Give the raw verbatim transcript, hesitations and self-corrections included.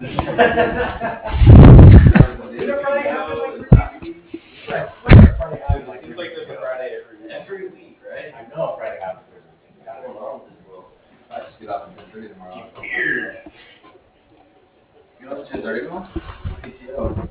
Did it Friday happen like three weeks ago? I swear Friday happened like Seems like there's a Friday every week. every week, right? I know Friday happened. What's going on with this world? I just get off at ten thirty tomorrow. Weird. You know, it's ten thirty tomorrow? P T O.